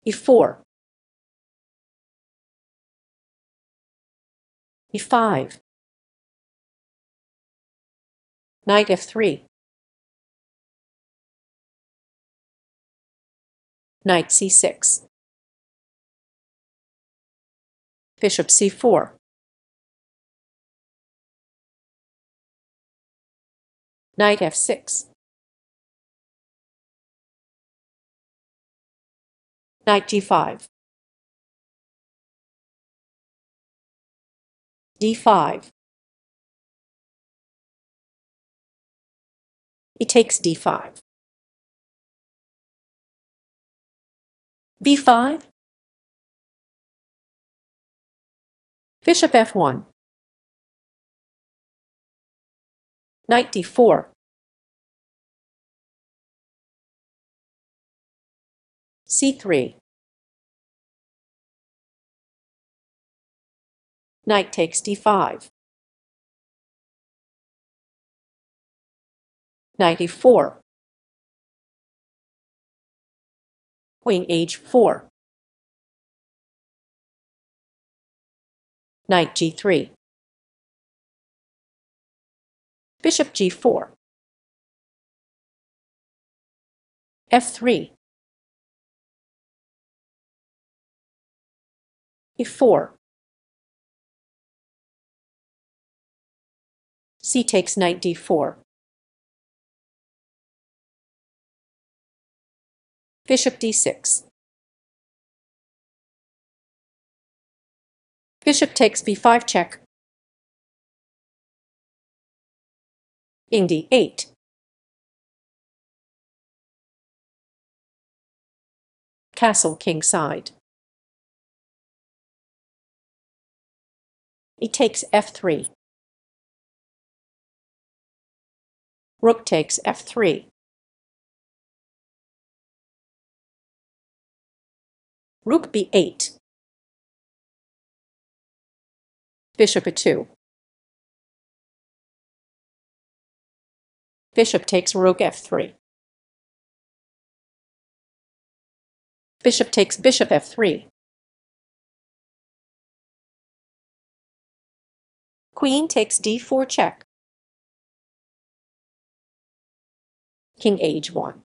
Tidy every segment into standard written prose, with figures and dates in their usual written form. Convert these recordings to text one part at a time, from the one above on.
e4, e5, knight f3, knight c6, bishop c4, knight f6, knight g5, d5, he takes d5, b5, bishop f1, knight d4, c3, knight takes d5, knight e4, queen h4, knight g3, bishop g4, f3, e4, c takes knight d4, bishop d6, bishop takes b5 check, king d8, castle kingside, he takes f3, rook takes f3, rook b8, bishop e2, bishop takes rook f3, bishop takes bishop f3, queen takes d4 check, king h1,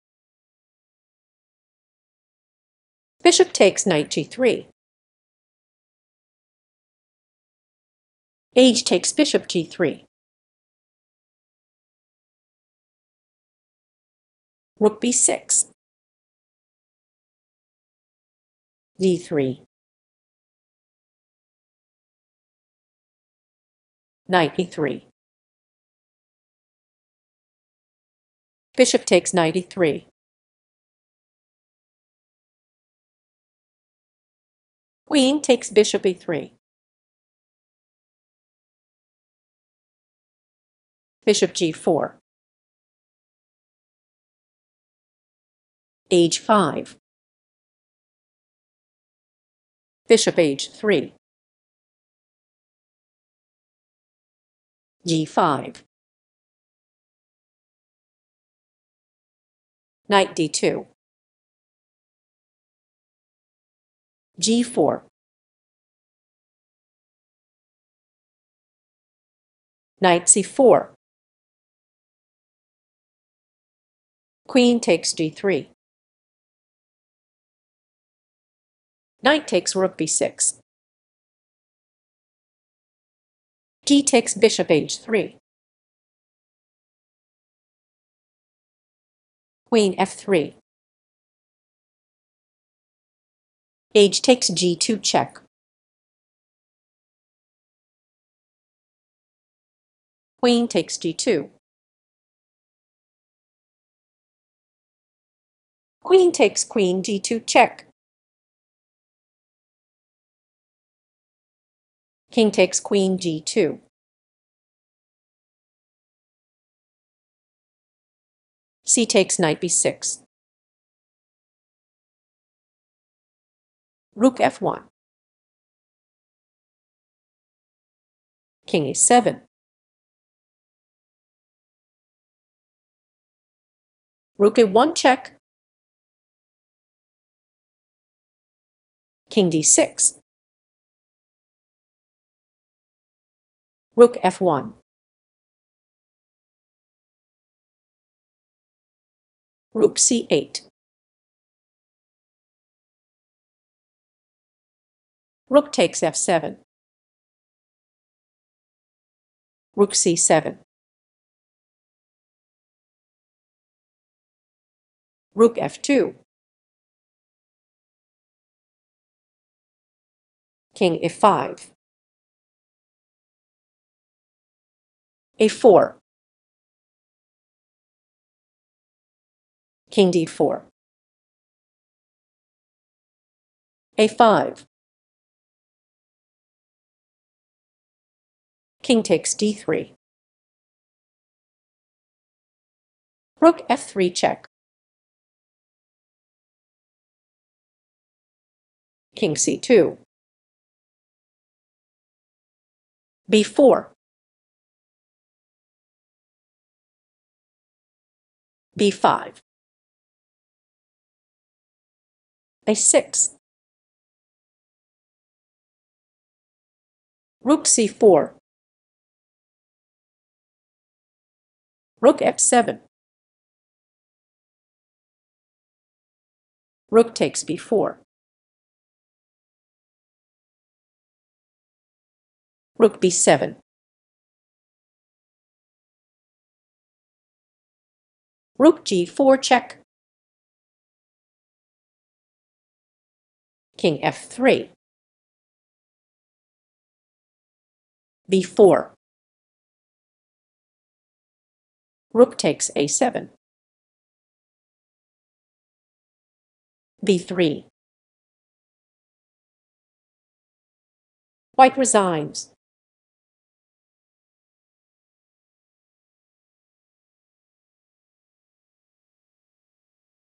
bishop takes knight g3, h takes bishop g3, rook b6, d3, knight e3, bishop takes knight e3, queen takes bishop e3, bishop g4, h5, bishop h3, g5, knight d2, g4, knight c4, queen takes g3, knight takes rook b6, g takes bishop h3, queen f3, h takes g2 check, queen takes g2, queen takes queen g2 check, king takes queen g2, c takes knight b6, rook f1, king a7, rook a1 check, King d6. Rook f1. Rook c8. Rook takes f7. Rook c7. Rook f2. King f5. a4. King d4. a5. King takes d3. Rook f3 check. King c2. b4. b5. a6. Rook c4. Rook f7. Rook takes b4. Rook b7. Rook g4 check. King f3. b4. Rook takes a7. b3. White resigns.